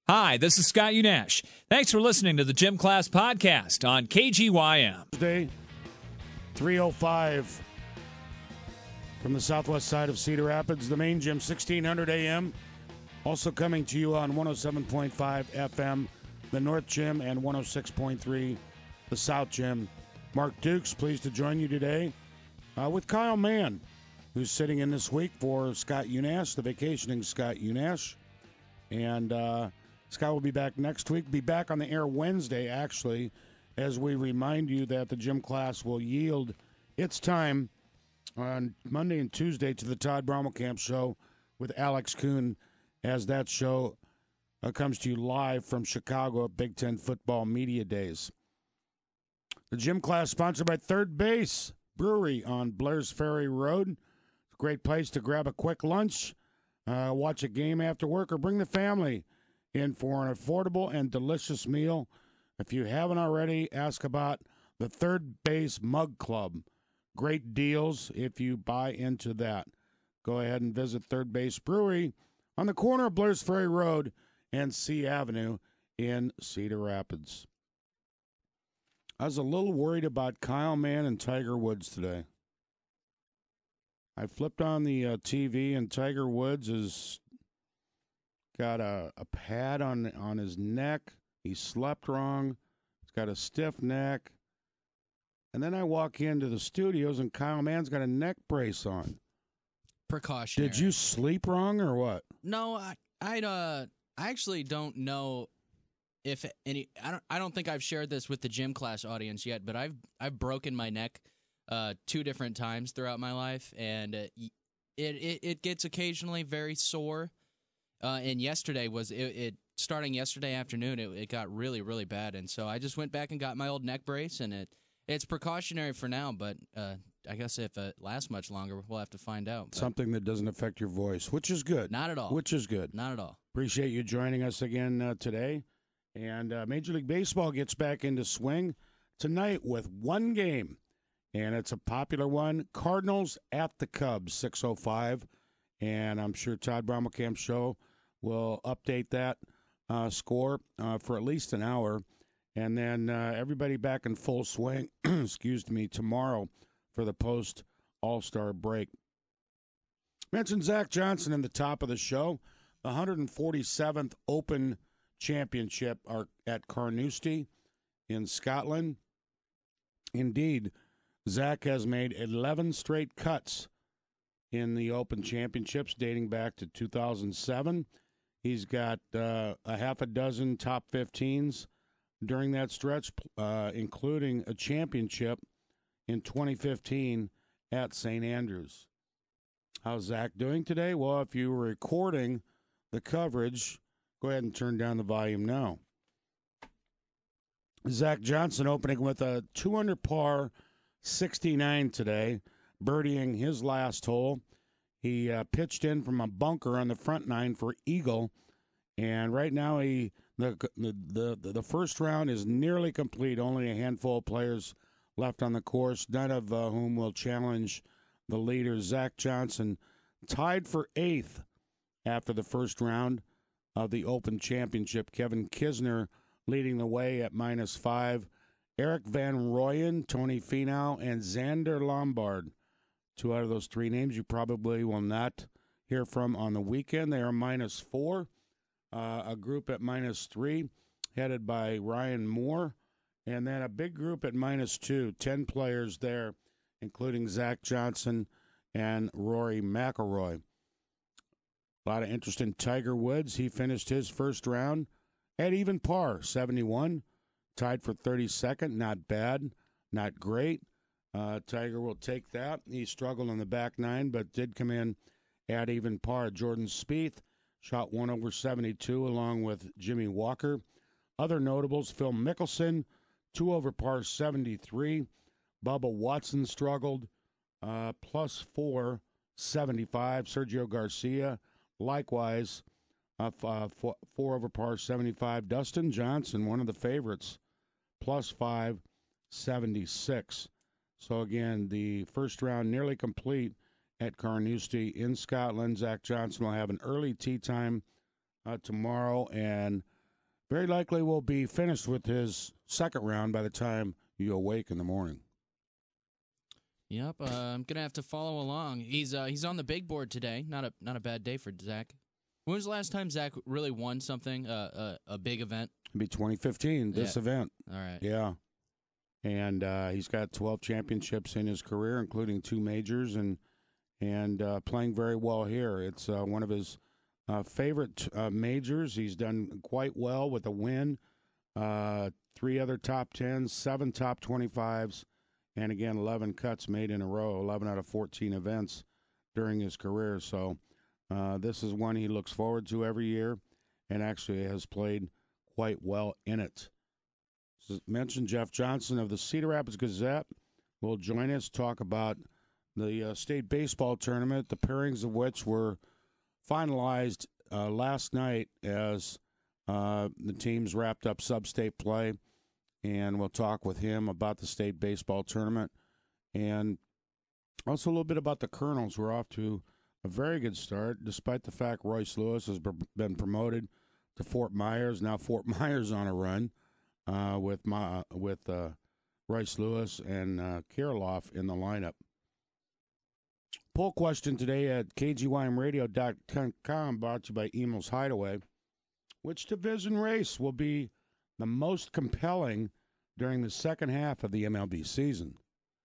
Hi, this is Scott Unash. Thanks for listening to the Gym Class Podcast on KGYM. Tuesday, 3:05 from the southwest side of Cedar Rapids, the main gym, 1600 AM. Also coming to you on 107.5 FM, the North Gym, and 106.3, the South Gym. Mark Dukes, pleased to join you today with Kyle Mann, who's sitting in this week for Scott Unash, the vacationing Scott Unash. And Scott will be back next week, be back on the air Wednesday, actually, as we remind you that the gym class will yield its time on Monday and Tuesday to the Todd Brommelkamp Show with Alex Kuhn, as that show comes to you live from Chicago at Big Ten Football Media Days. The gym class sponsored by Third Base Brewery on Blair's Ferry Road. It's a great place to grab a quick lunch, watch a game after work, or bring the family in for an affordable and delicious meal. If you haven't already, ask about the Third Base Mug Club. Great deals if you buy into that. Go ahead and visit Third Base Brewery on the corner of Blair's Ferry Road and C Avenue in Cedar Rapids. I was a little worried about Kyle Mann and Tiger Woods today. I flipped on the TV, and Tiger Woods has got a pad on his neck. He slept wrong. He's got a stiff neck. And then I walk into the studios, and Kyle Mann's got a neck brace on. Precautionary. Did you sleep wrong or what? No, I actually don't know if any. I don't think I've shared this with the gym class audience yet, but I've broken my neck 2 different times throughout my life, and it gets occasionally very sore. And yesterday was it starting yesterday afternoon. It got really, really bad, and so I just went back and got my old neck brace, and it's precautionary for now, but I guess if it lasts much longer, we'll have to find out. But something that doesn't affect your voice, which is good. Not at all. Which is good. Not at all. Appreciate you joining us again today. And Major League Baseball gets back into swing tonight with one game, and it's a popular one. Cardinals at the Cubs, 6:05. And I'm sure Todd Brommelkamp Show will update that score for at least an hour. And then everybody back in full swing, excuse me, tomorrow for the post-All-Star break. Mentioned Zach Johnson in the top of the show. The 147th Open Championship are at Carnoustie in Scotland. Indeed, Zach has made 11 straight cuts in the Open Championships dating back to 2007. He's got a half a dozen top 15s during that stretch, including a championship in 2015 at St. Andrews. How's Zach doing today? Well, if you were recording the coverage, go ahead and turn down the volume now. Zach Johnson opening with a 2-under par 69 today, birdieing his last hole. He pitched in from a bunker on the front 9 for eagle, and right now the first round is nearly complete. Only a handful of players left on the course, none of whom will challenge the leader. Zach Johnson tied for 8th after the first round of the Open Championship. Kevin Kisner leading the way at -5. Eric Van Rooyen, Tony Finau, and Xander Lombard. 2 out of those 3 names you probably will not hear from on the weekend. They are -4. A group at -3, headed by Ryan Moore. And then a big group at -2, 10 players there, including Zach Johnson and Rory McIlroy. A lot of interest in Tiger Woods. He finished his first round at even par, 71. Tied for 32nd. Not bad, not great. Tiger will take that. He struggled on the back 9, but did come in at even par. Jordan Spieth shot 1 over 72 along with Jimmy Walker. Other notables, Phil Mickelson, 2 over par 73. Bubba Watson struggled, +4, 75. Sergio Garcia, likewise, 4 over par 75. Dustin Johnson, one of the favorites, +5, 76. So again, the first round nearly complete at Carnoustie in Scotland. Zach Johnson will have an early tee time tomorrow, and very likely will be finished with his second round by the time you awake in the morning. Yep, I'm gonna have to follow along. He's on the big board today. Not a bad day for Zach. When was the last time Zach really won something? A big event? It'll be 2015. This event. All right. Yeah. And he's got 12 championships in his career, including 2 majors, and playing very well here. It's one of his favorite majors. He's done quite well with a win, 3 other top 10s, 7 top 25s, and again 11 cuts made in a row, 11 out of 14 events during his career. So this is one he looks forward to every year, and actually has played quite well in it. As mentioned, Jeff Johnson of the Cedar Rapids Gazette will join us, talk about the state baseball tournament, the pairings of which were finalized last night as the teams wrapped up sub-state play. And we'll talk with him about the state baseball tournament. And also a little bit about the Colonels. We're off to a very good start, despite the fact Royce Lewis has been promoted to Fort Myers. Now Fort Myers on a run with Royce Lewis and Kirilloff in the lineup. Poll question today at KGYMradio.com, brought to you by Emil's Hideaway. Which division race will be the most compelling during the second half of the MLB season?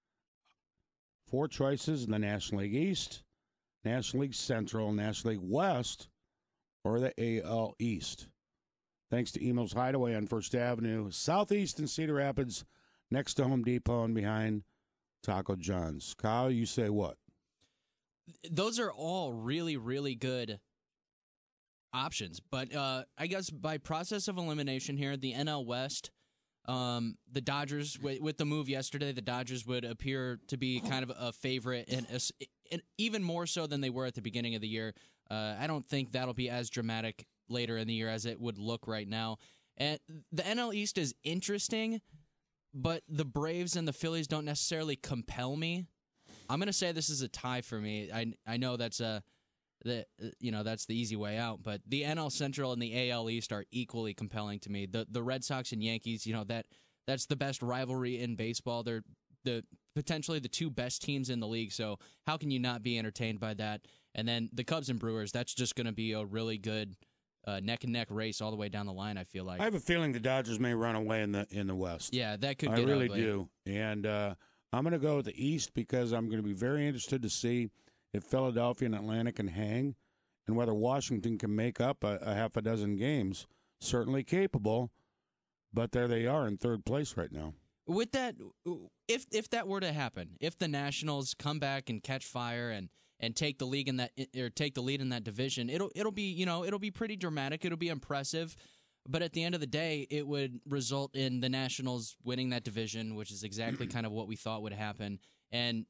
4 choices in the National League East, National League Central, National League West, or the AL East. Thanks to Emil's Hideaway on First Avenue, Southeast in Cedar Rapids, next to Home Depot and behind Taco John's. Kyle, you say what? Those are all really, really good options. But I guess by process of elimination here, the NL West, the Dodgers, with the move yesterday, the Dodgers would appear to be kind of a favorite, and even more so than they were at the beginning of the year. I don't think that'll be as dramatic later in the year as it would look right now. And the NL East is interesting, but the Braves and the Phillies don't necessarily compel me. I'm going to say this is a tie for me. I know that's that's the easy way out, but the NL Central and the AL East are equally compelling to me. The Red Sox and Yankees, that's the best rivalry in baseball. They're potentially the 2 best teams in the league, so how can you not be entertained by that? And then the Cubs and Brewers, that's just going to be a really good neck-and-neck race all the way down the line, I feel like. I have a feeling the Dodgers may run away in the West. Yeah, that could get ugly. I really do. And I'm going to go with the East because I'm going to be very interested to see if Philadelphia and Atlanta can hang and whether Washington can make up a half a dozen games. Certainly capable, but there they are in 3rd place right now. With that, if that were to happen, if the Nationals come back and catch fire and take the lead in that division, it'll be pretty dramatic. It'll be impressive. But at the end of the day, it would result in the Nationals winning that division, which is exactly kind of what we thought would happen. And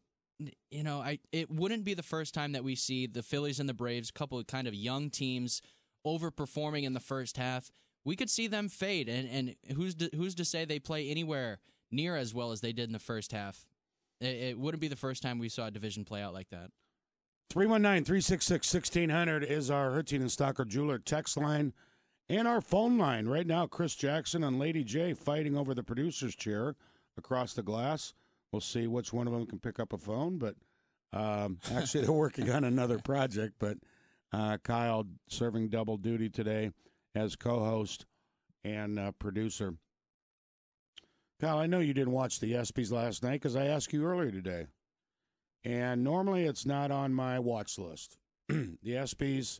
it wouldn't be the first time that we see the Phillies and the Braves, a couple of kind of young teams, overperforming in the first half. We could see them fade, and who's to say they play anywhere near as well as they did in the first half? It wouldn't be the first time we saw a division play out like that. 319-366-1600 is our Hertzing and Stocker Jeweler text line. And our phone line right now, Chris Jackson and Lady J fighting over the producer's chair across the glass. We'll see which one of them can pick up a phone, but actually they're working on another project. But Kyle serving double duty today as co-host and producer. Kyle, I know you didn't watch the ESPYs last night because I asked you earlier today. And normally it's not on my watch list. The ESPYs...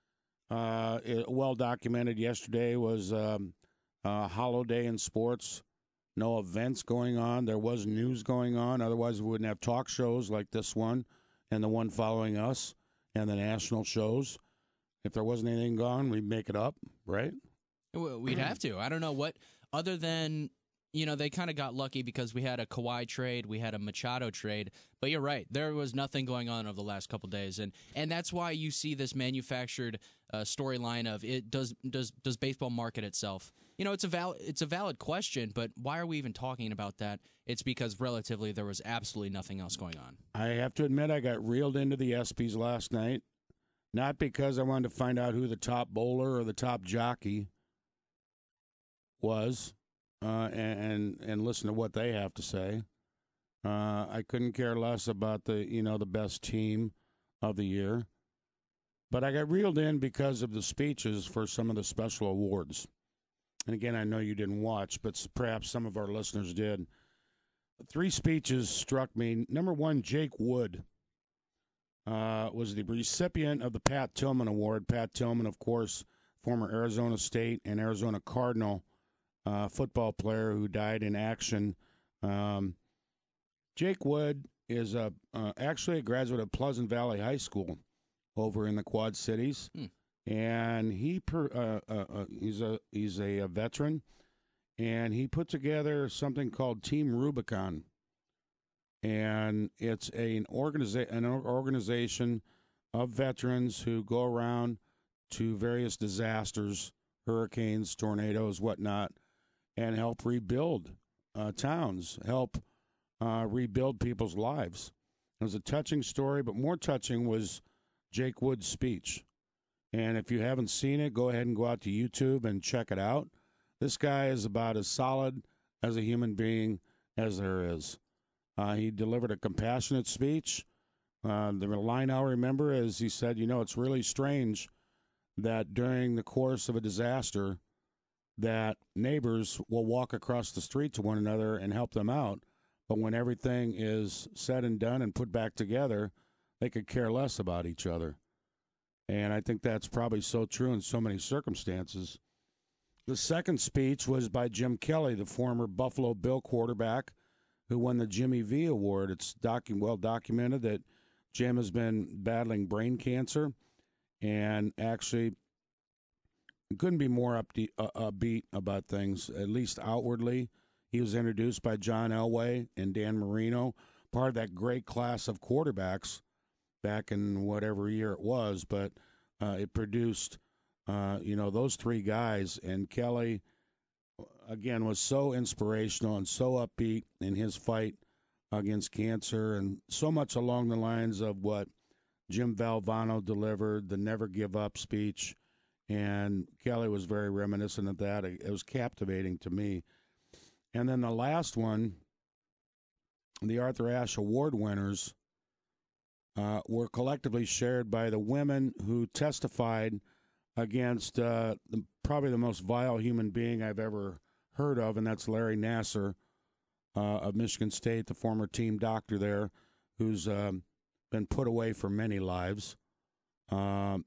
well documented yesterday was a hollow day in sports. No events going on. There was news going on. Otherwise, we wouldn't have talk shows like this one and the one following us and the national shows. If there wasn't anything going on, we'd make it up, right? We'd have to. I don't know what, other than, they kind of got lucky because we had a Kawhi trade, we had a Machado trade. But you're right. There was nothing going on over the last couple of days. And that's why you see this manufactured storyline of does baseball market itself? It's a valid question, but why are we even talking about that? It's because relatively there was absolutely nothing else going on. I have to admit I got reeled into the ESPYs last night, not because I wanted to find out who the top bowler or the top jockey was and listen to what they have to say. I couldn't care less about the best team of the year. But I got reeled in because of the speeches for some of the special awards. And again, I know you didn't watch, but perhaps some of our listeners did. 3 speeches struck me. Number 1, Jake Wood was the recipient of the Pat Tillman Award. Pat Tillman, of course, former Arizona State and Arizona Cardinal football player who died in action. Jake Wood is actually a graduate of Pleasant Valley High School over in the Quad Cities, and he's a veteran, and he put together something called Team Rubicon, and it's an organization of veterans who go around to various disasters, hurricanes, tornadoes, whatnot, and help rebuild towns, help rebuild people's lives. It was a touching story, but more touching was Jake Wood's speech. And if you haven't seen it, go ahead and go out to YouTube and check it out. This guy is about as solid as a human being as there is. He delivered a compassionate speech. The line I'll remember is he said, it's really strange that during the course of a disaster that neighbors will walk across the street to one another and help them out. But when everything is said and done and put back together, they could care less about each other. And I think that's probably so true in so many circumstances. The second speech was by Jim Kelly, the former Buffalo Bill quarterback who won the Jimmy V Award. It's well documented that Jim has been battling brain cancer and actually couldn't be more upbeat about things, at least outwardly. He was introduced by John Elway and Dan Marino, part of that great class of quarterbacks back in whatever year it was, but it produced, those 3 guys. And Kelly, again, was so inspirational and so upbeat in his fight against cancer, and so much along the lines of what Jim Valvano delivered, the Never Give Up speech. And Kelly was very reminiscent of that. It was captivating to me. And then the last one, the Arthur Ashe Award winners, were collectively shared by the women who testified against probably the most vile human being I've ever heard of, and that's Larry Nassar of Michigan State, the former team doctor there, who's been put away for many lives. And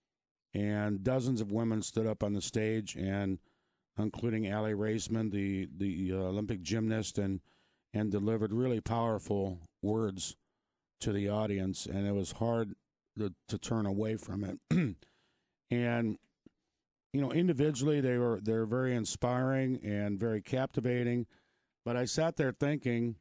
dozens of women stood up on the stage, and including Allie Raisman, the Olympic gymnast, and delivered really powerful words to the audience, and it was hard to turn away from it. And individually they're very inspiring and very captivating. But I sat there thinking,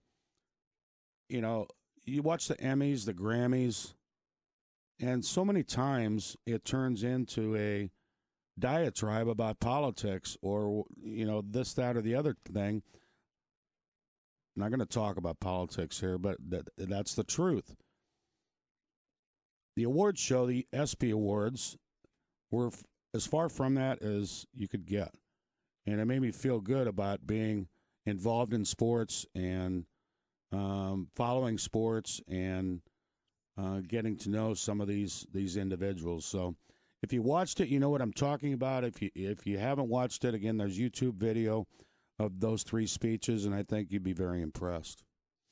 you watch the Emmys, the Grammys, and so many times it turns into a diatribe about politics or this, that, or the other thing. I'm not going to talk about politics here, but that's the truth. The awards show, the ESPY Awards, were as far from that as you could get. And it made me feel good about being involved in sports and following sports and getting to know some of these individuals. So if you watched it, you know what I'm talking about. If you haven't watched it, again, there's YouTube video of those 3 speeches, and I think you'd be very impressed.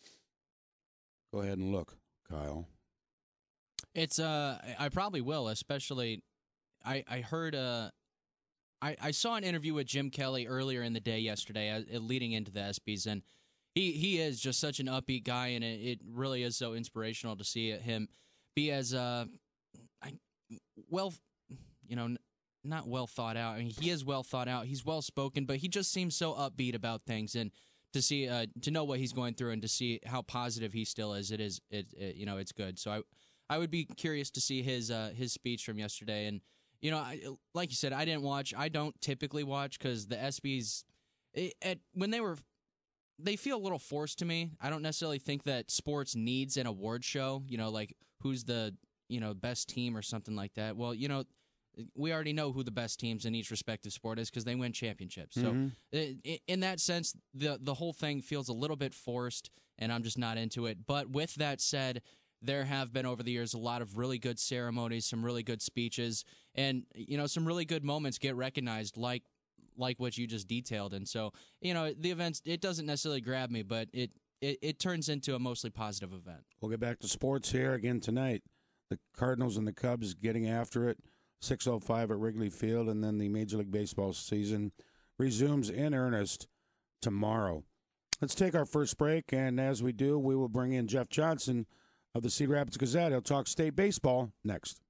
Go ahead and look, Kyle. It's I probably will, especially I heard I saw an interview with Jim Kelly earlier in the day yesterday, leading into the ESPYs, and he is just such an upbeat guy, and it really is so inspirational to see him be as not well thought out. I mean, he is well thought out. He's well spoken, but he just seems so upbeat about things, and to see to know what he's going through and to see how positive he still is, it's good. So I would be curious to see his speech from yesterday. And like you said, I didn't watch. I don't typically watch because the ESPYs, when they feel a little forced to me. I don't necessarily think that sports needs an award show. Like who's the best team or something like that. Well, we already know who the best teams in each respective sport is because they win championships. So in that sense, the whole thing feels a little bit forced, and I'm just not into it. But with that said, there have been over the years a lot of really good ceremonies, some really good speeches, and some really good moments get recognized, like what you just detailed. And so the events, it doesn't necessarily grab me, but it turns into a mostly positive event. We'll get back to sports here again tonight. The Cardinals and the Cubs getting after it. 6:05 at Wrigley Field, and then the Major League Baseball season resumes in earnest tomorrow. Let's take our first break, and as we do, we will bring in Jeff Johnson of the Cedar Rapids Gazette. He'll talk state baseball next.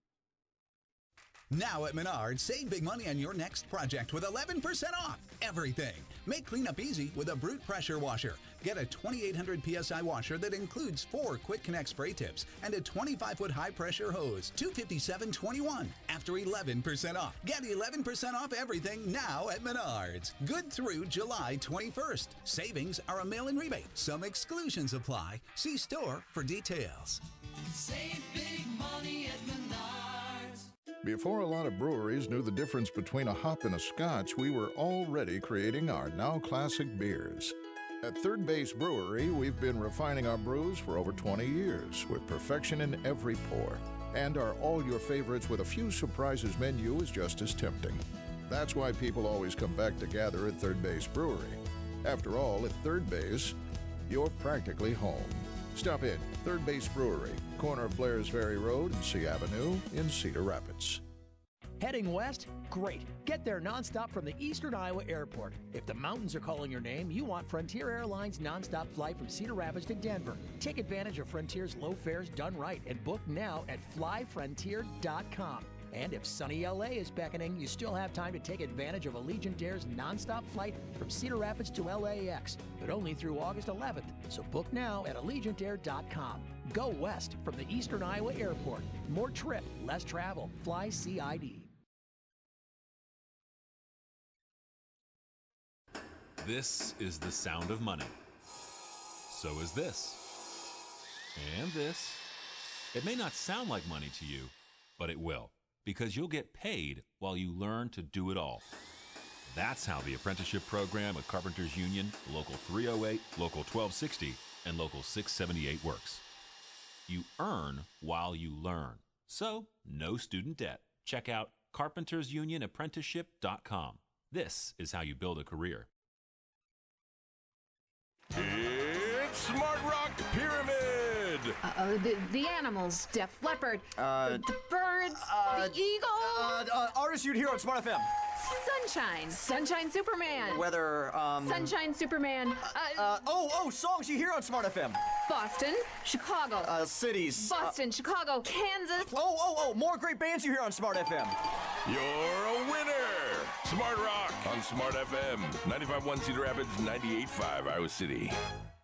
Now at Menards, save big money on your next project with 11% off everything. Make cleanup easy with a Brute pressure washer. Get a 2,800 PSI washer that includes 4 quick connect spray tips and a 25-foot high pressure hose, $257.21 after 11% off. Get 11% off everything now at Menards. Good through July 21st. Savings are a mail-in rebate. Some exclusions apply. See store for details. Save big money at Menards. Before a lot of breweries knew the difference between a hop and a scotch, we were already creating our now classic beers. At Third Base Brewery, we've been refining our brews for over 20 years with perfection in every pour. And our all your favorites with a few surprises menu is just as tempting. That's why people always come back to gather at Third Base Brewery. After all, at Third Base, you're practically home. Stop in, Third Base Brewery, corner of Blairs Ferry Road and C Avenue in Cedar Rapids. Heading west? Great. Get there nonstop from the Eastern Iowa Airport. If the mountains are calling your name, you want Frontier Airlines nonstop flight from Cedar Rapids to Denver. Take advantage of Frontier's low fares done right and book now at flyfrontier.com. And if sunny LA is beckoning, you still have time to take advantage of Allegiant Air's nonstop flight from Cedar Rapids to LAX, but only through August 11th. So book now at AllegiantAir.com. Go west from the Eastern Iowa Airport. More trip, less travel. Fly CID. This is the sound of money. So is this. And this. It may not sound like money to you, but it will. Because you'll get paid while you learn to do it all. That's how the apprenticeship program at Carpenters Union, Local 308, Local 1260, and Local 678 works. You earn while you learn. So, no student debt. Check out carpentersunionapprenticeship.com. This is how you build a career. It's Smart Rock Pyramid! The animals, Def Leppard, the birds, the eagle. Artist you'd hear on Smart FM. Sunshine Superman. Weather, Sunshine Superman. songs you hear on Smart FM. Boston, Chicago. Cities. Boston, Chicago, Kansas. More great bands you hear on Smart FM. You're a winner! Smart Rock on Smart FM. 95.1 Cedar Rapids, 98.5 Iowa City.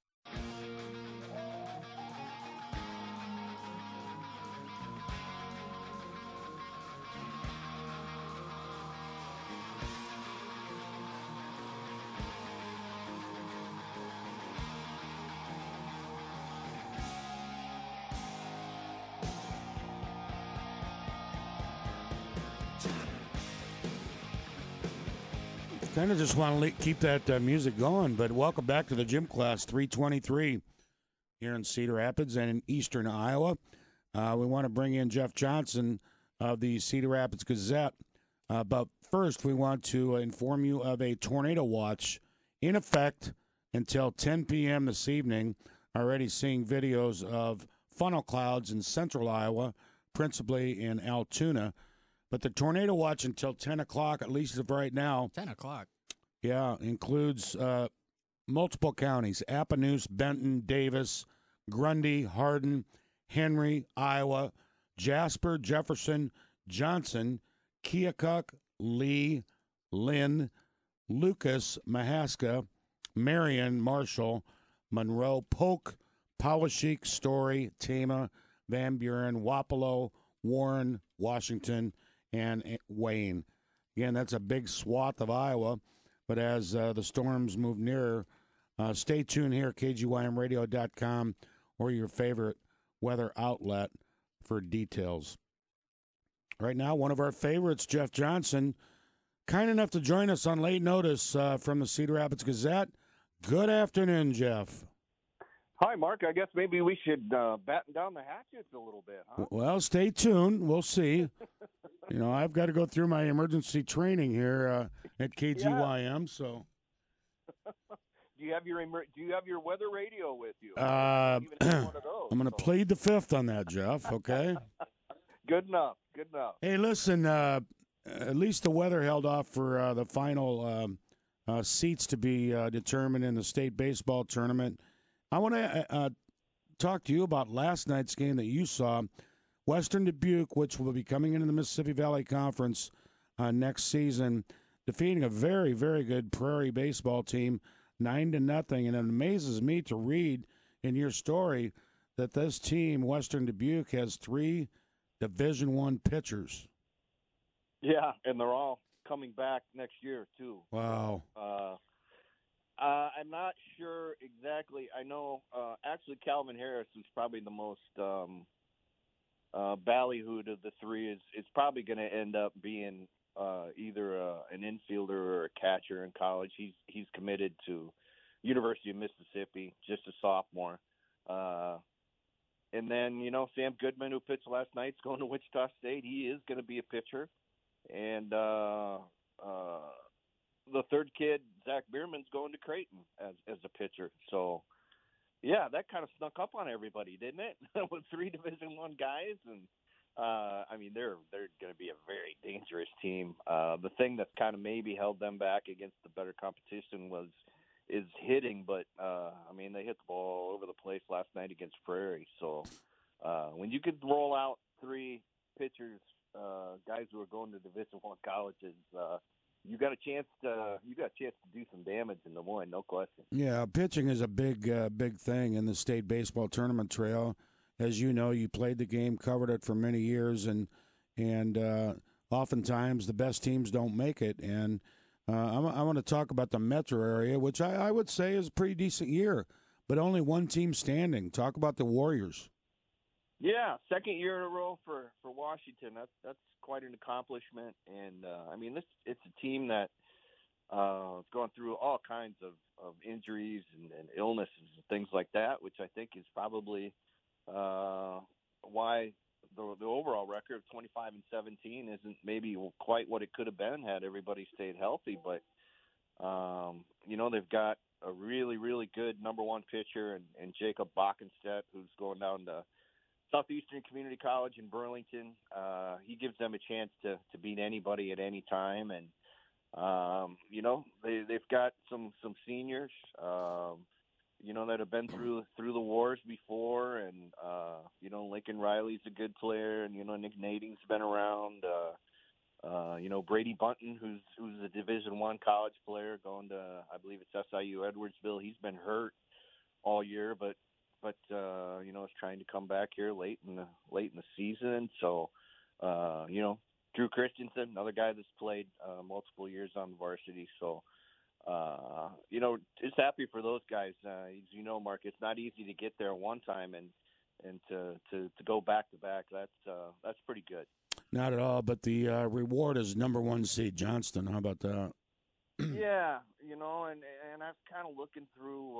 Kind of just want to keep that music going, but welcome back to the Gym Class 323 here in Cedar Rapids and in eastern Iowa. We want to bring in Jeff Johnson of the Cedar Rapids Gazette. But first, we want to inform you of a tornado watch in effect until 10 p.m. this evening. Already seeing videos of funnel clouds in central Iowa, principally in Altoona. But the tornado watch until 10 o'clock, at least of right now. 10 o'clock. Yeah, includes multiple counties: Appanoose, Benton, Davis, Grundy, Hardin, Henry, Iowa, Jasper, Jefferson, Johnson, Keokuk, Lee, Lynn, Lucas, Mahaska, Marion, Marshall, Monroe, Polk, Poweshiek, Story, Tama, Van Buren, Wapello, Warren, Washington, and Wayne. Again, that's a big swath of Iowa, but as the storms move nearer, stay tuned here at KGYMradio.com or your favorite weather outlet for details. Right now, one of our favorites, Jeff Johnson, kind enough to join us on late notice from the Cedar Rapids Gazette. Good afternoon, Jeff. Hi, Mark. I guess maybe we should batten down the hatches a little bit, huh? Well, stay tuned. We'll see. I've got to go through my emergency training here at KGYM, so. Do you have your weather radio with you? I'm Even have one of those, going to plead the fifth on that, Jeff, okay? Good enough. Hey, listen, at least the weather held off for the final seats to be determined in the state baseball tournament. I want to talk to you about last night's game that you saw. Western Dubuque, which will be coming into the Mississippi Valley Conference next season, defeating a very, very good Prairie baseball team, 9-0. And it amazes me to read in your story that this team, Western Dubuque, has 3 Division I pitchers. Yeah, and they're all coming back next year, too. Wow. I'm not sure exactly. I know, actually, Calvin Harris is probably the most ballyhooed of the 3. Is probably going to end up being either an infielder or a catcher in college. He's committed to University of Mississippi, just a sophomore. And then, Sam Goodman, who pitched last night, is going to Wichita State. He is going to be a pitcher. And the third kid, Zach Bierman's going to Creighton as a pitcher. So, yeah, that kind of snuck up on everybody, didn't it? With 3 Division I guys. And, they're going to be a very dangerous team. The thing that's kind of maybe held them back against the better competition is hitting, but they hit the ball all over the place last night against Prairie. So when you could roll out 3 pitchers, guys who are going to Division I colleges, you got a chance to do some damage in Des Moines, no question. Yeah, pitching is a big thing in the state baseball tournament trail. As you know, you played the game, covered it for many years, and oftentimes the best teams don't make it. And I want to talk about the metro area, which I would say is a pretty decent year, but only one team standing. Talk about the Warriors. Yeah, second year in a row for Washington. That's quite an accomplishment. And, it's a team that has gone through all kinds of injuries and illnesses and things like that, which I think is probably why the overall record of 25-17 isn't maybe quite what it could have been had everybody stayed healthy. But, they've got a really, really good number 1 pitcher and Jacob Bockenstedt, who's going down to Southeastern Community College in Burlington. He gives them a chance to beat anybody at any time. And, they've got some seniors, that have been through the wars before. And, Lincoln Riley's a good player. And, Nick Nading's been around. Brady Bunton, who's a Division I college player going to, I believe it's SIU Edwardsville. He's been hurt all year, but is trying to come back here late in the season. So, Drew Christensen, another guy that's played multiple years on varsity. So, just happy for those guys. As you know, Mark, it's not easy to get there one time and to go back to back. That's pretty good. Not at all, but the reward is number 1 seed Johnston. How about that? Yeah, and I'm kind of looking through.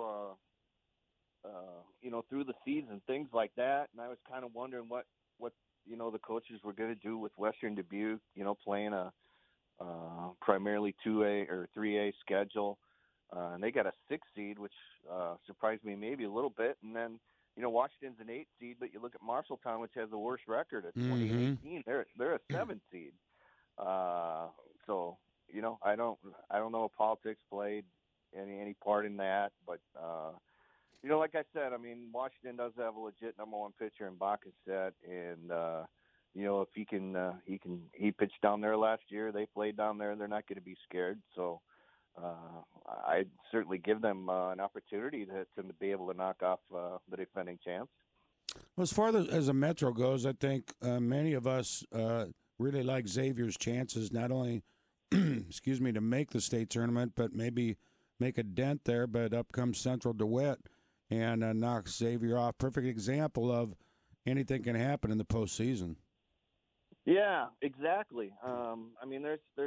Through the season, things like that. And I was kind of wondering what the coaches were going to do with Western Dubuque, playing a primarily 2A or 3A schedule. And they got a 6 seed, which surprised me maybe a little bit. And then, Washington's an 8 seed, but you look at Marshalltown, which has the worst record at 2018. They're a 7 seed. So, I don't know if politics played any part in that, but like I said, Washington does have a legit number 1 pitcher in Bockenstedt, and if he pitched down there last year, they played down there, they're not going to be scared. So I'd certainly give them an opportunity to be able to knock off the defending champs. Well, as far as the Metro goes, I think many of us really like Xavier's chances, not only to make the state tournament, but maybe make a dent there. But up comes Central DeWitt and knocks Xavier off. Perfect example of anything can happen in the postseason. Yeah, exactly. I mean,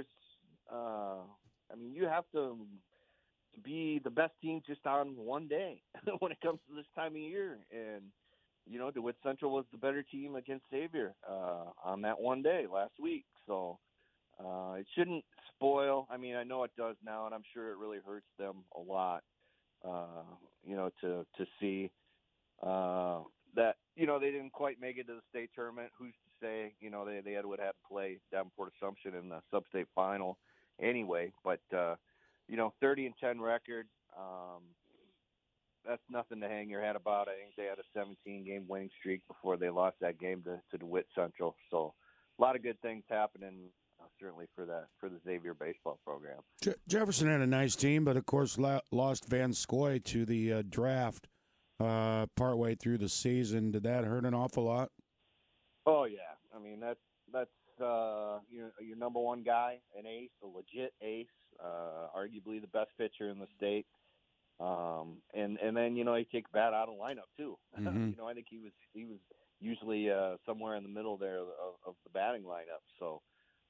you have to be the best team just on one day when it comes to this time of year. And, DeWitt Central was the better team against Xavier on that one day last week. So it shouldn't spoil. I mean, I know it does now, and I'm sure it really hurts them a lot, to see that, they didn't quite make it to the state tournament. Who's to say, they would have to play Davenport Assumption in the sub-state final anyway. But, 30-10 record, that's nothing to hang your head about. I think they had a 17-game winning streak before they lost that game to DeWitt Central. So a lot of good things happening, certainly for the Xavier baseball program. Jefferson had a nice team, but of course lost Van Scoy to the draft partway through the season. Did that hurt an awful lot? Oh yeah, I mean that's your number one guy, an ace, a legit ace, arguably the best pitcher in the state. And then he takes bat out of lineup too. Mm-hmm. I think he was usually somewhere in the middle there of the batting lineup. So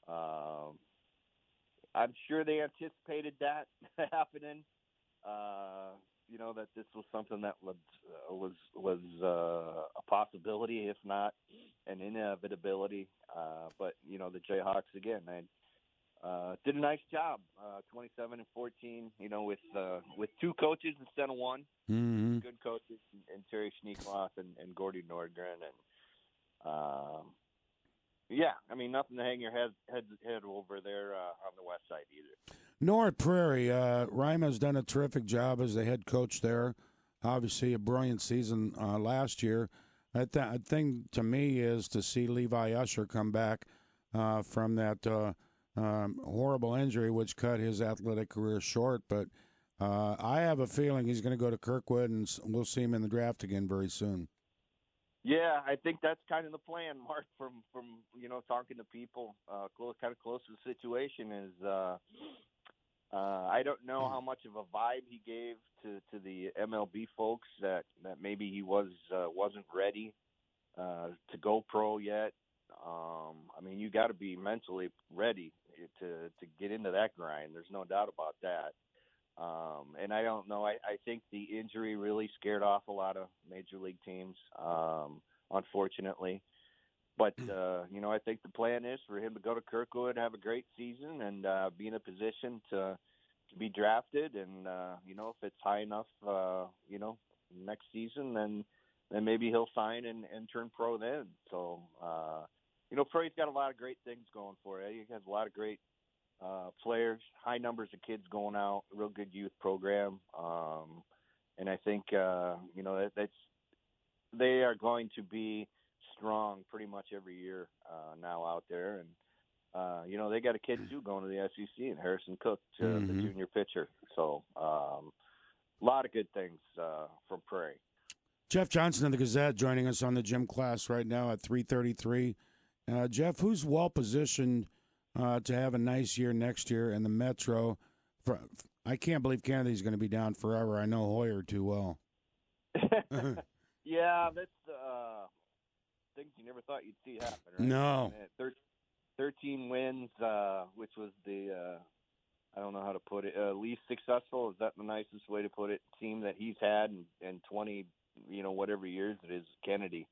I'm sure they anticipated that happening. That this was something that was a possibility, if not an inevitability. But the Jayhawks again, they did a nice job, 27-14. With two coaches instead of one. Mm-hmm. Good coaches, and Terry Schneekloth and Gordy Nordgren, and yeah, I mean nothing to hang your head over there on the west side either. North Prairie, Rima's done a terrific job as the head coach there. Obviously, a brilliant season last year. The thing to me is to see Levi Usher come back from that horrible injury, which cut his athletic career short. But I have a feeling he's going to go to Kirkwood, and we'll see him in the draft again very soon. Yeah, I think that's kind of the plan, Mark. From talking to people close to the situation is. I don't know how much of a vibe he gave to the MLB folks that maybe he wasn't ready to go pro yet. I mean, you got to be mentally ready to get into that grind. There's no doubt about that. And I don't know. I think the injury really scared off a lot of major league teams, unfortunately. But, I think the plan is for him to go to Kirkwood, have a great season, and be in a position to be drafted. And, if it's high enough, next season, then maybe he'll sign and turn pro then. So, Prairie's got a lot of great things going for it. He has a lot of great players, high numbers of kids going out, real good youth program. And I think, that's they are going to be strong pretty much every year now out there. And, they got a kid, too, going to the SEC, and Harrison Cook, the junior pitcher. So a lot of good things from Prairie. Jeff Johnson of the Gazette joining us on the gym class right now at 3:33. Jeff, who's well-positioned to have a nice year next year in the Metro? I can't believe Kennedy's going to be down forever. I know Hoyer too well. Yeah, that's things you never thought you'd see happen, right? No. 13 wins, which was the, I don't know how to put it, least successful. Is that the nicest way to put it? Team that he's had in 20, whatever years it is, Kennedy.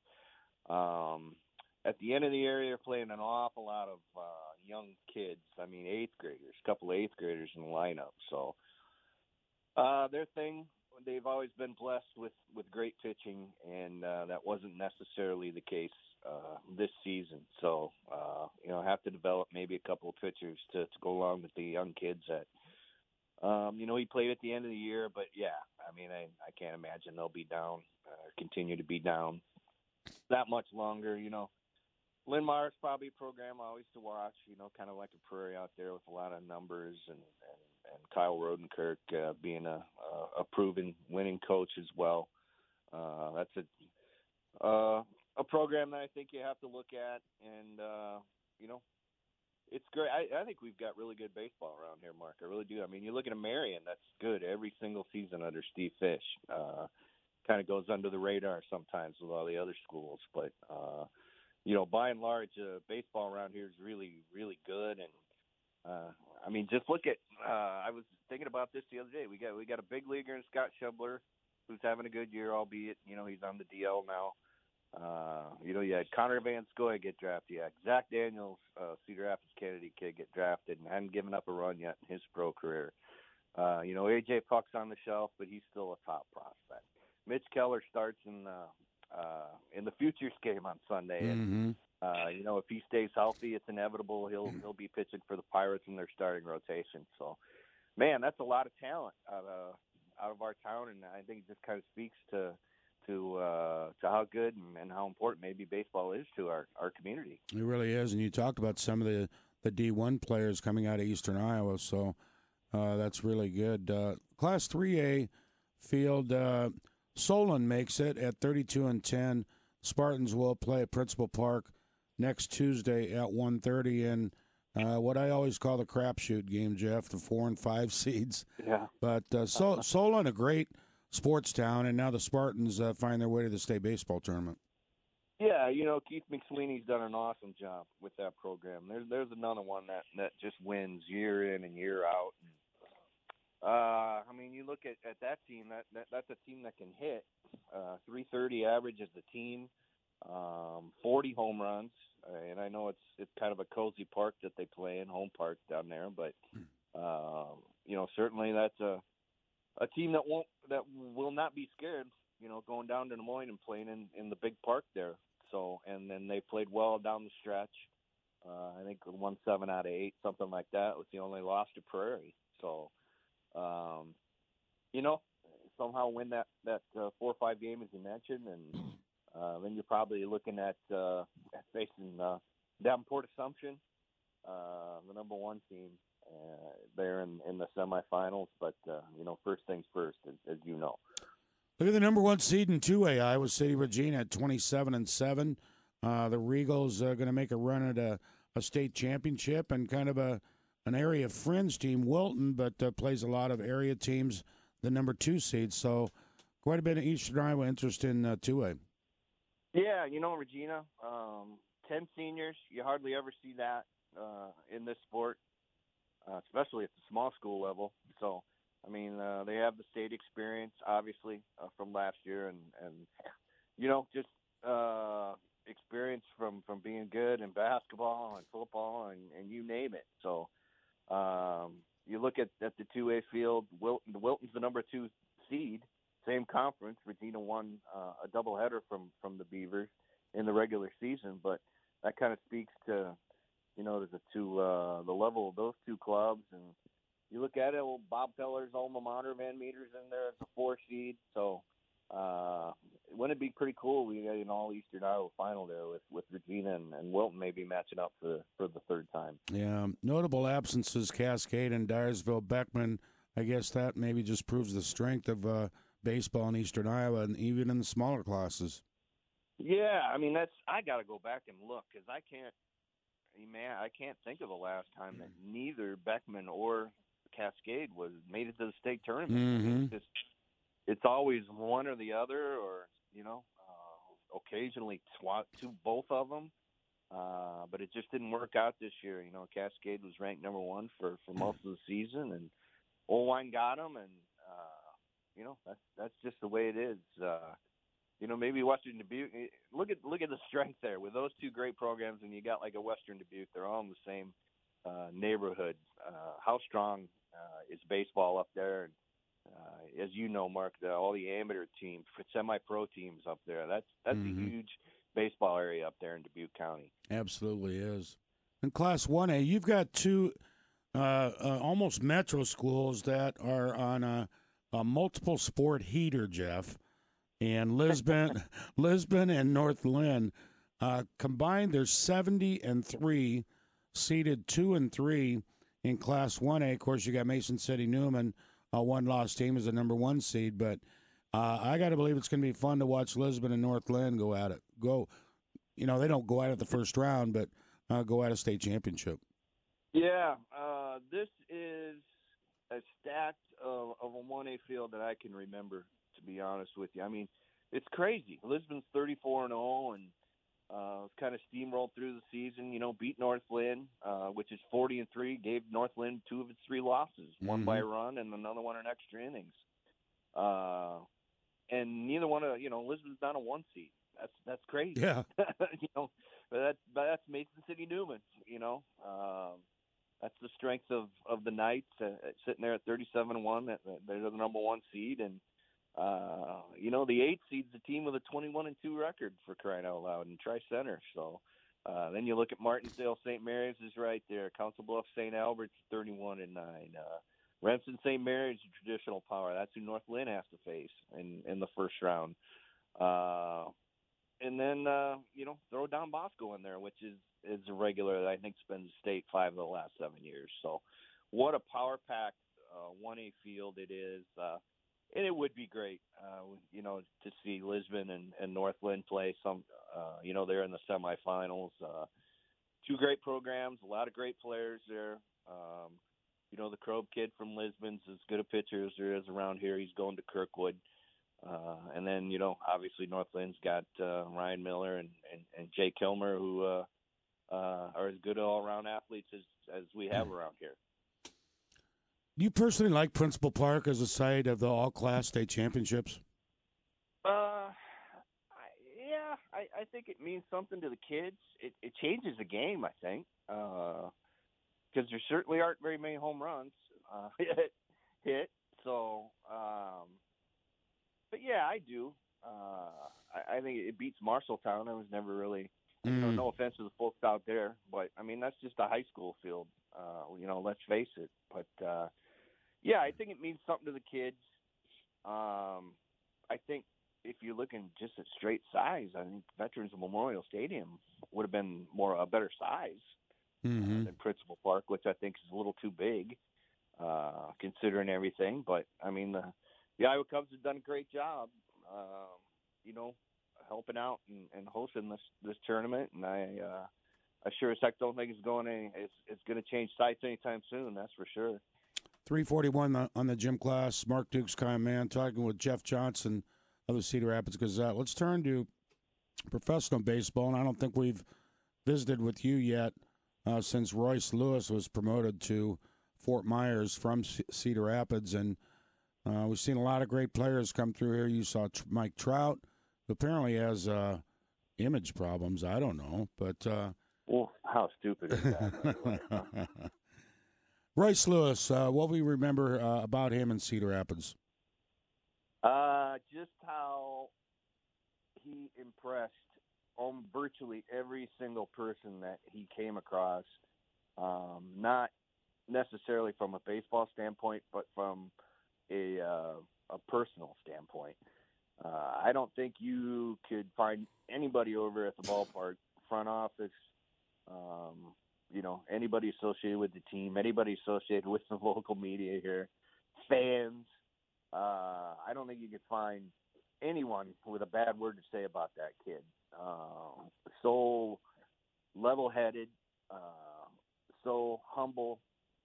At the end of the year, they're playing an awful lot of young kids. I mean, eighth graders, a couple of eighth graders in the lineup. So their thing, they've always been blessed with great pitching, and that wasn't necessarily the case this season. So, have to develop maybe a couple of pitchers to go along with the young kids that, he played at the end of the year. But, yeah, I mean, I can't imagine they'll be down, continue to be down that much longer. Linn-Mar's probably a program always to watch, kind of like a Prairie out there with a lot of numbers, and Kyle Rodenkirk being a proven winning coach as well. That's a program that I think you have to look at, and it's great. I think we've got really good baseball around here, Mark. I really do. I mean, you look at Marion, that's good every single season under Steve Fish. Kind of goes under the radar sometimes with all the other schools, but by and large, baseball around here is really, really good. And I mean, just look at. I was thinking about this the other day. We got a big leaguer in Scott Schebler, who's having a good year, albeit he's on the DL now. You had Connor Van Scoy get drafted. You had Zach Daniels, Cedar Rapids Kennedy kid, get drafted and hadn't given up a run yet in his pro career. AJ Puck's on the shelf, but he's still a top prospect. Mitch Keller starts in the Futures game on Sunday, and if he stays healthy, it's inevitable he'll be pitching for the Pirates in their starting rotation. So, man, that's a lot of talent out of our town, and I think it just kind of speaks to how good and how important maybe baseball is to our community. It really is, and you talked about some of the D1 players coming out of Eastern Iowa, so that's really good. Class 3A field, Solon makes it at 32-10. Spartans will play at Principal Park next Tuesday at 1:30, and what I always call the crapshoot game, Jeff, the 4 and 5 seeds. Yeah. But Solon, a great sports town, and now the Spartans find their way to the state baseball tournament. Yeah, Keith McSweeney's done an awesome job with that program. There's another one that just wins year in and year out. I mean, you look at that team. That's a team that can hit. 330 average as a team, 40 home runs, and I know it's kind of a cozy park that they play in, home park down there. But certainly that's a team that will not be scared. Going down to Des Moines and playing in the big park there. So, and then they played well down the stretch. I think won 7 out of 8, something like that. It was the only loss to Prairie. So, somehow win that 4 or 5 game as you mentioned, and then you're probably looking at facing Davenport Assumption, the number 1 team there in the semifinals. But first things first, as you know. Look at the number 1 seed in 2A, Iowa City, Regina at 27-7. The Regals are going to make a run at a state championship, and kind of an area fringe team, Wilton, but plays a lot of area teams, the number 2 seed. So quite a bit of Eastern Iowa interest in 2A. Yeah, Regina, 10 seniors. You hardly ever see that in this sport, especially at the small school level. So, I mean, they have the state experience, obviously, from last year, and just experience from being good in basketball and football and you name it. So you look at the 2A field, Wilton's the number 2 seed, same conference. Regina won a doubleheader from the Beavers in the regular season, but that kind of speaks to, the level of those 2 clubs. And you look at it, Bob Peller's alma mater, Van Meter's in there as a 4 seed. So wouldn't it be pretty cool? We got an all-Eastern Iowa final there with Regina and Wilton maybe matching up for the 3rd time. Yeah, notable absences, Cascade and Dyersville. Beckman, I guess that maybe just proves the strength of baseball in Eastern Iowa, and even in the smaller classes. Yeah, I mean, I got to go back and look, because I can't think of the last time that neither Beckman or Cascade made it to the state tournament. It's always one or the other, or occasionally both of them. But it just didn't work out this year. Cascade was ranked number 1 for most of the season, and Olwine got them, and that's just the way it is. Maybe Western Dubuque. Look at the strength there with those 2 great programs, and you got like a Western Dubuque. They're all in the same neighborhood. How strong is baseball up there? And, as you know, Mark, all the amateur teams, semi-pro teams up there. That's a huge baseball area up there in Dubuque County. Absolutely is. In Class 1A, you've got 2 almost metro schools that are on a multiple sport heater, Jeff. And Lisbon and North Lynn combined, they're 70-3, seeded 2 and 3 in Class 1A. Of course, you got Mason City Newman, a 1-loss team as the number 1 seed. But I got to believe it's going to be fun to watch Lisbon and North Lynn go at it. They don't go at it the first round, but go at a state championship. Yeah, this is as stacked of a 1A field that I can remember, to be honest with you. I mean, it's crazy. Lisbon's 34-0, and kind of steamrolled through the season, beat Northland, which is 40-3, gave Northland 2 of its 3 losses, one by a run and another one in extra innings. And neither one of, Lisbon's not a 1 seed. That's crazy. Yeah. But that's Mason City Newman, that's the strength of the Knights, sitting there at 37-1. They're the number 1 seed. And, the 8 seed's a team with a 21-2 record, for crying out loud, in Tri-Center. So then you look at Martinsdale, St. Mary's is right there. Council Bluffs, St. Albert's 31-9. Remsen, St. Mary's, a traditional power. That's who North Lynn has to face in the first round. And then, throw Don Bosco in there, which is a regular that I think spends the state 5 of the last 7 years. So what a power-packed 1A field it is. And it would be great, to see Lisbon and Northland play some, they're in the semifinals. 2 great programs, a lot of great players there. The Krob kid from Lisbon's as good a pitcher as there is around here. He's going to Kirkwood. And then, obviously Northland's got Ryan Miller and Jay Kilmer, who are as good all-around athletes as we have around here. Do you personally like Principal Park as a site of the all-class state championships? I think it means something to the kids. It changes the game, I think, because there certainly aren't very many home runs hit. So, but yeah, I do. I think it beats Marshalltown. I was never really, no offense to the folks out there, but I mean that's just a high school field. Let's face it. But yeah, I think it means something to the kids. I think if you're looking just at straight size, I think Veterans Memorial Stadium would have been a better size than Principal Park, which I think is a little too big, considering everything. But I mean, the Iowa Cubs have done a great job, helping out and hosting this tournament. And I sure as heck don't think it's going to change sites anytime soon. That's for sure. 341 on the Gym Class. Mark Dukes, Kyle Mann, talking with Jeff Johnson of the Cedar Rapids Gazette. Let's turn to professional baseball, and I don't think we've visited with you yet since Royce Lewis was promoted to Fort Myers from Cedar Rapids, and we've seen a lot of great players come through here. You saw Mike Trout, who apparently has image problems. I don't know, but well, how stupid is that? Royce Lewis, what we remember about him in Cedar Rapids? Just how he impressed on virtually every single person that he came across, not necessarily from a baseball standpoint, but from a personal standpoint. I don't think you could find anybody over at the ballpark, front office, anybody associated with the team, anybody associated with the local media here, fans. I don't think you could find anyone with a bad word to say about that kid. So level-headed, so humble,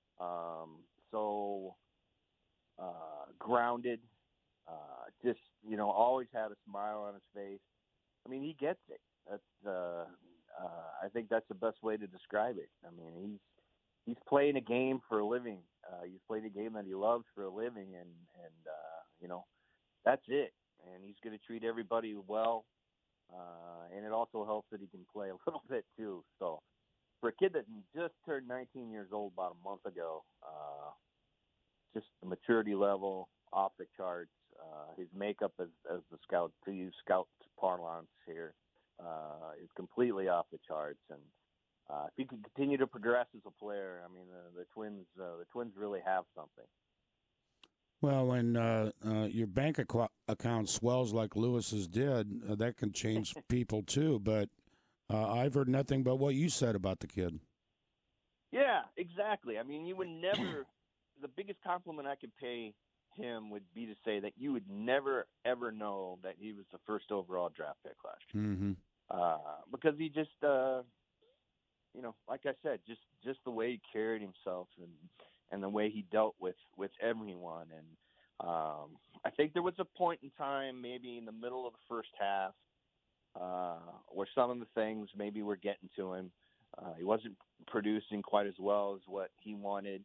so grounded, just, always had a smile on his face. I mean, he gets it. That's, I think that's the best way to describe it. I mean, he's playing a game for a living. He's playing a game that he loves for a living, and that's it. And he's going to treat everybody well, and it also helps that he can play a little bit too. So for a kid that just turned 19 years old about a month ago, just the maturity level off the charts. His makeup as the scout, to use scout parlance here, is completely off the charts. And if he can continue to progress as a player, I mean, the Twins really have something. Well, when your bank account swells like Lewis's did, that can change people too. But I've heard nothing but what you said about the kid. Yeah, exactly. I mean, you would never – the biggest compliment I could pay him would be to say that you would never, ever know that he was the first overall draft pick last year. Mm-hmm. Because he just, like I said, just the way he carried himself and the way he dealt with everyone. And I think there was a point in time, maybe in the middle of the first half, were some of the things maybe were getting to him. He wasn't producing quite as well as what he wanted.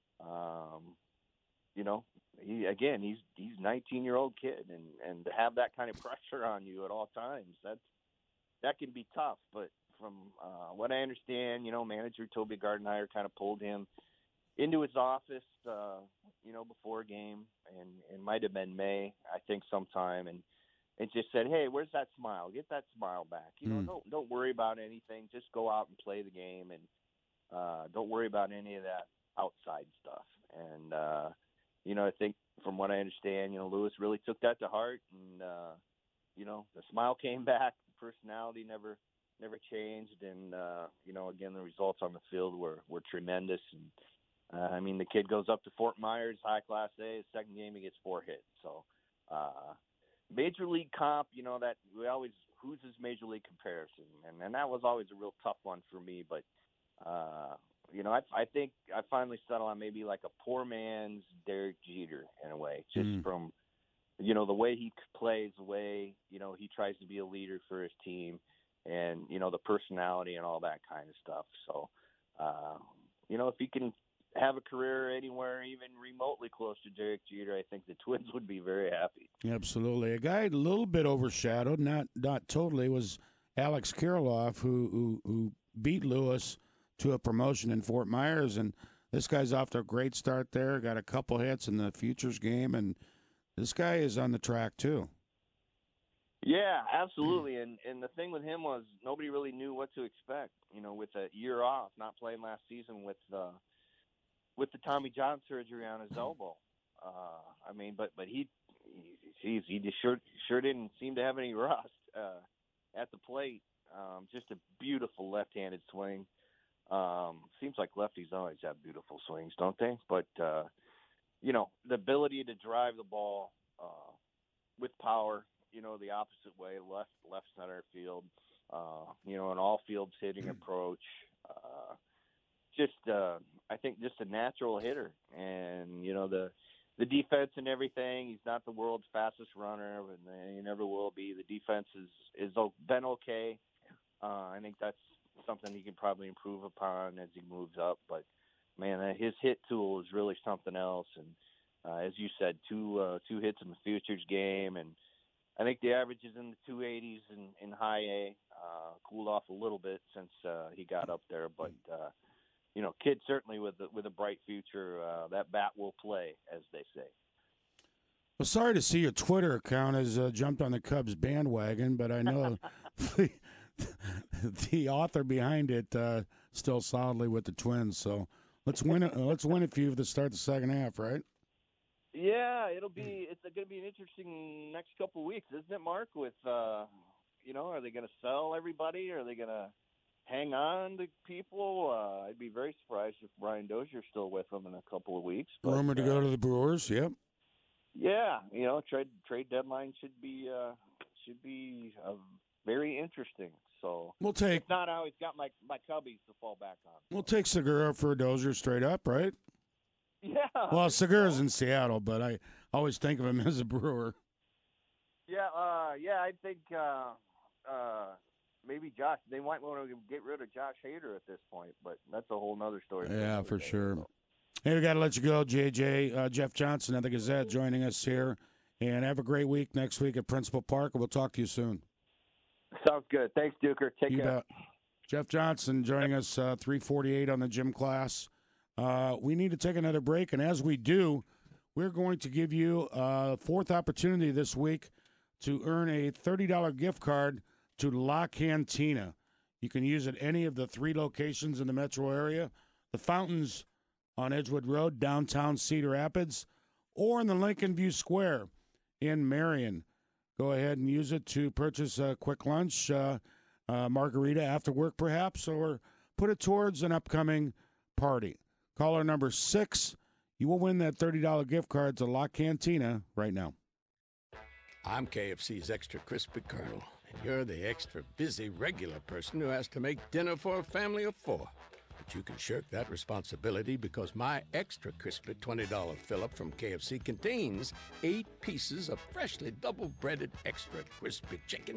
You know, he's 19-year-old kid, and to have that kind of pressure on you at all times, that can be tough. But from what I understand, you know, manager Toby Gardenhire kind of pulled him into his office, you know, before a game, and it might have been May, I think, sometime, and just said, "Hey, where's that smile? Get that smile back. You know, don't worry about anything. Just go out and play the game, and don't worry about any of that outside stuff." And you know, I think from what I understand, you know, Lewis really took that to heart, and you know, the smile came back, the personality never changed, and you know, again, the results on the field were tremendous. And I mean, the kid goes up to Fort Myers, high Class A. His second game, he gets 4 hits. So, major league comp, you know, that we always, who's his major league comparison? And that was always a real tough one for me. But, you know, I think I finally settled on maybe like a poor man's Derek Jeter in a way, just from, you know, the way he plays, the way, you know, he tries to be a leader for his team, and, you know, the personality and all that kind of stuff. So, you know, if he can have a career anywhere even remotely close to Derek Jeter, I think the Twins would be very happy. Absolutely. A guy a little bit overshadowed, not totally, was Alex Kirilloff, who beat Lewis to a promotion in Fort Myers, and this guy's off to a great start there, got a couple hits in the Futures game, and this guy is on the track too. Yeah, absolutely. And the thing with him was nobody really knew what to expect, you know, with a year off, not playing last season with the Tommy John surgery on his elbow. I mean, but he just sure didn't seem to have any rust at the plate. Just a beautiful left-handed swing. Seems like lefties always have beautiful swings, don't they? But you know, the ability to drive the ball with power, you know, the opposite way, left center field, you know, an all fields hitting approach. I think just a natural hitter, and you know, the defense and everything. He's not the world's fastest runner, and he never will be. The defense is been okay. I think that's something he can probably improve upon as he moves up. But man, his hit tool is really something else. And as you said, two hits in the Futures game, and I think the average is in the 280s in high A. Cooled off a little bit since he got up there, but you know, kid certainly with a bright future. That bat will play, as they say. Well, sorry to see your Twitter account has jumped on the Cubs bandwagon, but I know the author behind it still solidly with the Twins. So let's win a few to start the second half, right? Yeah, it's going to be an interesting next couple of weeks, isn't it, Mark? With you know, are they going to sell everybody? Are they going to hang on to people? I'd be very surprised if Brian Dozier's still with them in a couple of weeks. But, rumored to go to the Brewers. Yep. Yeah, you know, trade deadline should be very interesting. So we'll take. If not, I always got my Cubbies to fall back on. We'll take Segura for Dozier straight up, right? Yeah. Well, Segura's in Seattle, but I always think of him as a Brewer. Yeah, I think maybe Josh. They might want to get rid of Josh Hader at this point, but that's a whole other story. Yeah, for sure. Hey, we got to let you go, JJ. Jeff Johnson of the Gazette joining us here. And have a great week next week at Principal Park. We'll talk to you soon. Sounds good. Thanks, Duker. Take care. Bet. Jeff Johnson joining us 3:48 on the Gym Class. We need to take another break, and as we do, we're going to give you a fourth opportunity this week to earn a $30 gift card to La Cantina. You can use it at any of the 3 locations in the metro area, the Fountains on Edgewood Road, downtown Cedar Rapids, or in the Lincoln View Square in Marion. Go ahead and use it to purchase a quick lunch, margarita after work perhaps, or put it towards an upcoming party. Caller number 6, you will win that $30 gift card to La Cantina right now. I'm KFC's Extra Crispy Colonel, and you're the extra busy regular person who has to make dinner for a family of 4. But you can shirk that responsibility because my Extra Crispy $20 fill-up from KFC contains 8 pieces of freshly double-breaded extra crispy chicken,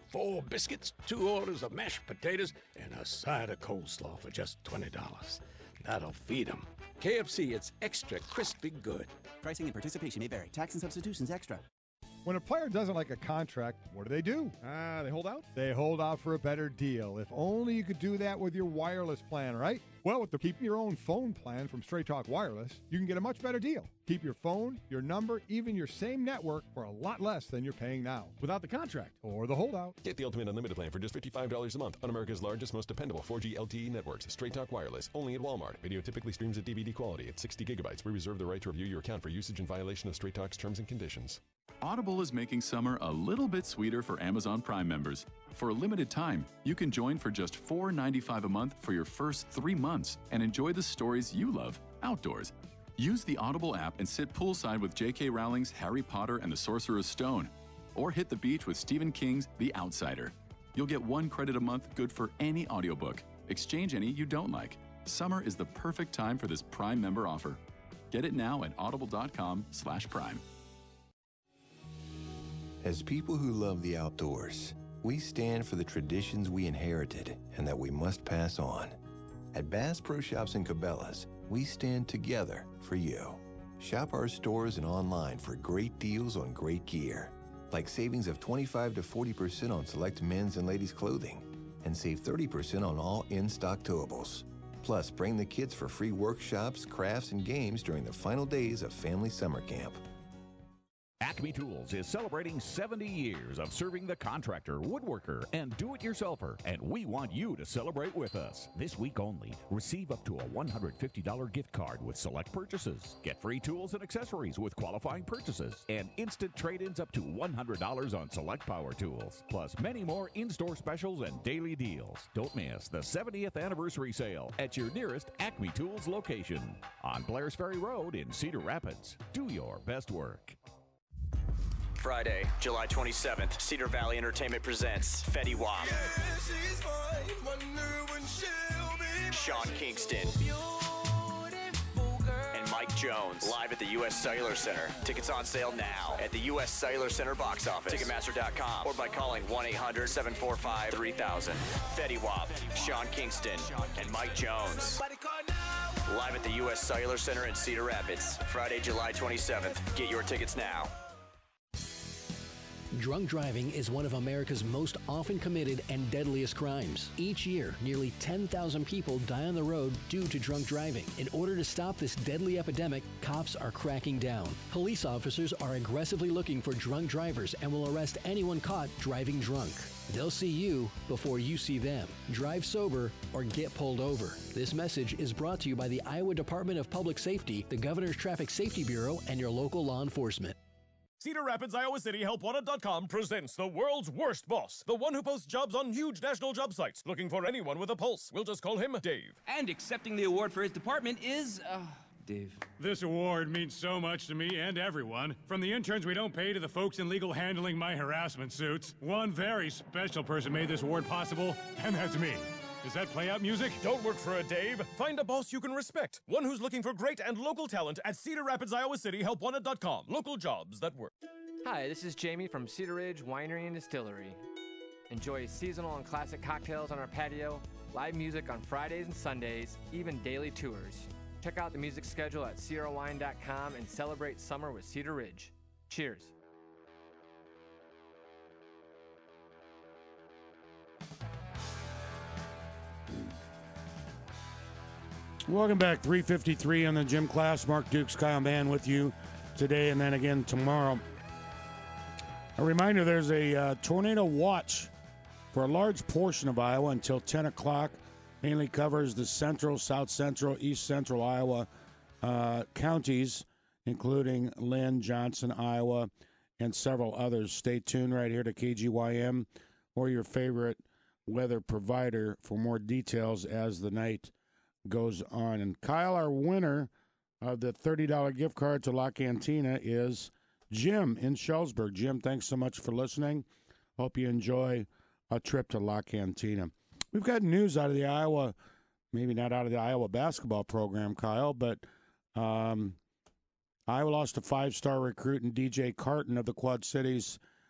4 biscuits, 2 orders of mashed potatoes, and a side of coleslaw for just $20. That'll feed them. KFC, it's extra crispy good. Pricing and participation may vary. Tax and substitutions extra. When a player doesn't like a contract, what do? They hold out? They hold out for a better deal. If only you could do that with your wireless plan, right? Well, with the Keep Your Own Phone plan from Straight Talk Wireless, you can get a much better deal. Keep your phone, your number, even your same network for a lot less than you're paying now. Without the contract or the holdout. Get the Ultimate Unlimited plan for just $55 a month on America's largest, most dependable 4G LTE networks. Straight Talk Wireless, only at Walmart. Video typically streams at DVD quality at 60 gigabytes. We reserve the right to review your account for usage in violation of Straight Talk's terms and conditions. Audible is making summer a little bit sweeter for Amazon Prime members. For a limited time, you can join for just $4.95 a month for your first 3 months and enjoy the stories you love outdoors. Use the Audible app and sit poolside with J.K. Rowling's Harry Potter and the Sorcerer's Stone, or hit the beach with Stephen King's The Outsider. You'll get 1 credit a month good for any audiobook. Exchange any you don't like. Summer is the perfect time for this Prime member offer. Get it now at audible.com/prime. As people who love the outdoors, we stand for the traditions we inherited and that we must pass on. At Bass Pro Shops and Cabela's, we stand together for you. Shop our stores and online for great deals on great gear, like savings of 25 to 40% on select men's and ladies' clothing, and save 30% on all in-stock towables. Plus, bring the kids for free workshops, crafts, and games during the final days of Family Summer Camp. Acme Tools is celebrating 70 years of serving the contractor, woodworker, and do-it-yourselfer, and we want you to celebrate with us. This week only, receive up to a $150 gift card with select purchases. Get free tools and accessories with qualifying purchases, and instant trade-ins up to $100 on select power tools, plus many more in-store specials and daily deals. Don't miss the 70th anniversary sale at your nearest Acme Tools location on Blair's Ferry Road in Cedar Rapids. Do your best work. Friday, July 27th, Cedar Valley Entertainment presents Fetty Wap, Sean Kingston, and Mike Jones, live at the U.S. Cellular Center. Tickets on sale now at the U.S. Cellular Center box office, Ticketmaster.com, or by calling 1-800-745-3000. Fetty Wap, Sean Kingston, and Mike Jones, live at the U.S. Cellular Center in Cedar Rapids, Friday, July 27th. Get your tickets now. Drunk driving is one of America's most often committed and deadliest crimes. Each year, nearly 10,000 people die on the road due to drunk driving. In order to stop this deadly epidemic, cops are cracking down. Police officers are aggressively looking for drunk drivers and will arrest anyone caught driving drunk. They'll see you before you see them. Drive sober or get pulled over. This message is brought to you by the Iowa Department of Public Safety, the Governor's Traffic Safety Bureau, and your local law enforcement. Cedar Rapids, Iowa City HelpWanted.com presents the world's worst boss, the one who posts jobs on huge national job sites, looking for anyone with a pulse. We'll just call him Dave. And accepting the award for his department is, Dave. This award means so much to me and everyone. From the interns we don't pay to the folks in legal handling my harassment suits. One very special person made this award possible, and that's me. Is that play-out music? Don't work for a Dave. Find a boss you can respect. One who's looking for great and local talent at Cedar Rapids, Iowa City, HelpWanted.com. Local jobs that work. Hi, this is Jamie from Cedar Ridge Winery and Distillery. Enjoy seasonal and classic cocktails on our patio, live music on Fridays and Sundays, even daily tours. Check out the music schedule at CedarWine.com and celebrate summer with Cedar Ridge. Cheers. Welcome back. 3:53 on the gym class. Mark Dukes, Kyle Mann with you today and then again tomorrow. A reminder, there's a tornado watch for a large portion of Iowa until 10 o'clock. Mainly covers the central, south central, east central Iowa counties, including Lynn, Johnson, Iowa, and several others. Stay tuned right here to KGYM or your favorite weather provider for more details as the night goes on. And Kyle, our winner of the $30 gift card to La Cantina is Jim in Schellsburg. Jim, thanks so much for listening. Hope you enjoy a trip to La Cantina. We've got news out of the Iowa, maybe not out of the Iowa basketball program, Kyle, but Iowa lost a 5-star recruit in DJ Carton of the Quad Cities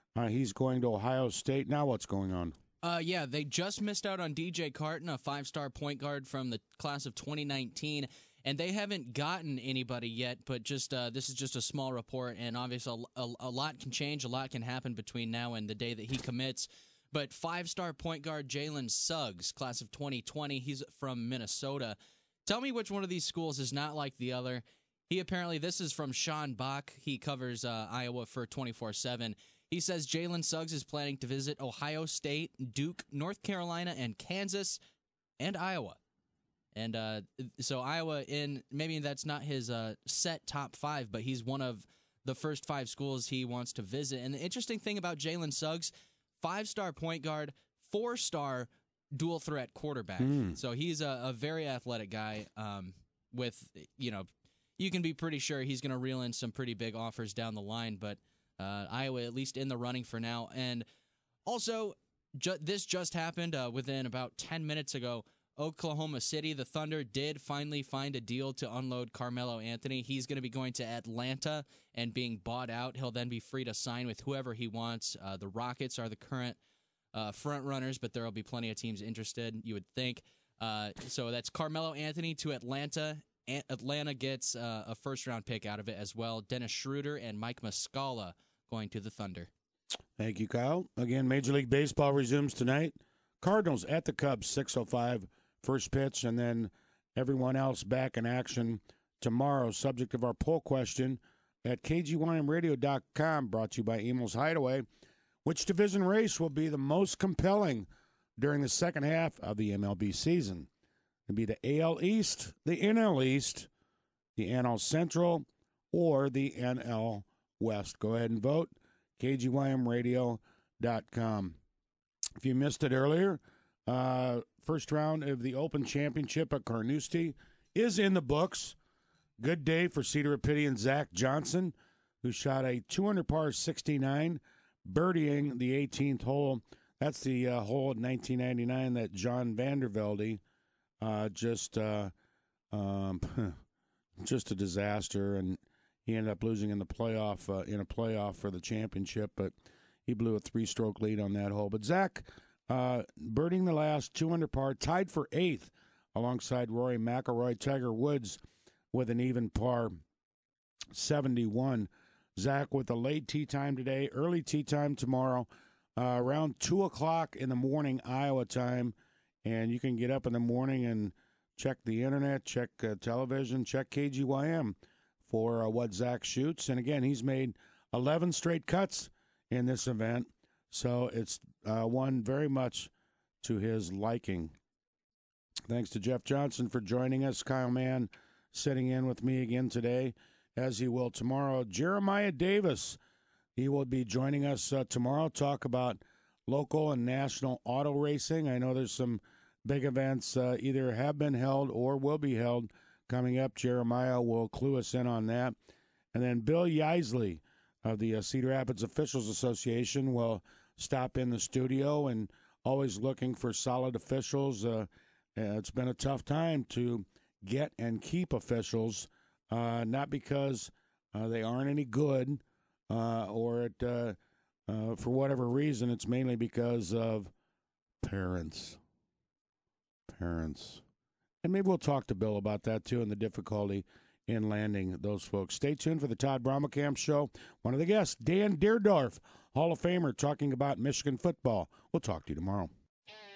He's going to Ohio State. Now what's going on? Yeah, they just missed out on DJ Carton, a 5-star point guard from the class of 2019, and they haven't gotten anybody yet, but just this is just a small report, and obviously a lot can change, a lot can happen between now and the day that he commits. But 5-star point guard Jalen Suggs, class of 2020, he's from Minnesota. Tell me which one of these schools is not like the other. This is from Sean Bach. He covers Iowa for 24/7. He says Jalen Suggs is planning to visit Ohio State, Duke, North Carolina, and Kansas, and Iowa. And so Iowa, maybe that's not his set top 5, but he's one of the first 5 schools he wants to visit. And the interesting thing about Jalen Suggs, 5-star point guard, 4-star dual threat quarterback. So he's a very athletic guy with, you can be pretty sure he's going to reel in some pretty big offers down the line, but Iowa at least in the running for now. And also, this just happened within about 10 minutes ago. Oklahoma City, the Thunder did finally find a deal to unload Carmelo Anthony. He's going to be going to Atlanta and being bought out. He'll then be free to sign with whoever he wants. The Rockets are the current front runners, but there will be plenty of teams interested, you would think. So that's Carmelo Anthony to Atlanta. Atlanta gets a first-round pick out of it as well. Dennis Schroeder and Mike Muscala going to the Thunder. Thank you, Kyle. Again, Major League Baseball resumes tonight. Cardinals at the Cubs, 6:05, first pitch, and then everyone else back in action tomorrow. Subject of our poll question at KGYMradio.com, brought to you by Emel's Hideaway. Which division race will be the most compelling during the second half of the MLB season? It'll be the AL East, the NL East, the NL Central, or the NL West. Go ahead and vote. KGYMradio.com. If you missed it earlier, first round of the Open Championship at Carnoustie is in the books. Good day for Cedar Rapidian Zach Johnson, who shot a 200 par 69, birdieing the 18th hole. That's the hole in 1999 that John Vandervelde just a disaster, and he ended up losing in the playoff in a playoff for the championship, but he blew a 3-stroke lead on that hole. But Zach birding the last 200 par, tied for 8th alongside Rory McIlroy. Tiger Woods with an even par 71. Zach with a late tee time today, early tee time tomorrow, around 2 o'clock in the morning Iowa time. And you can get up in the morning and check the internet, check television, check KGYM for what Zach shoots. And again, he's made 11 straight cuts in this event, so it's one very much to his liking. Thanks to Jeff Johnson for joining us. Kyle Mann sitting in with me again today, as he will tomorrow. Jeremiah Davis, he will be joining us tomorrow, talk about local and national auto racing. I know there's some big events either have been held or will be held coming up. Jeremiah will clue us in on that. And then Bill Yeisley of the Cedar Rapids Officials Association will stop in the studio, and always looking for solid officials. It's been a tough time to get and keep officials, not because they aren't any good or for whatever reason. It's mainly because of parents. And maybe we'll talk to Bill about that, too, and the difficulty in landing those folks. Stay tuned for the Todd Brommelkamp Show. One of the guests, Dan Deerdorf, Hall of Famer, talking about Michigan football. We'll talk to you tomorrow.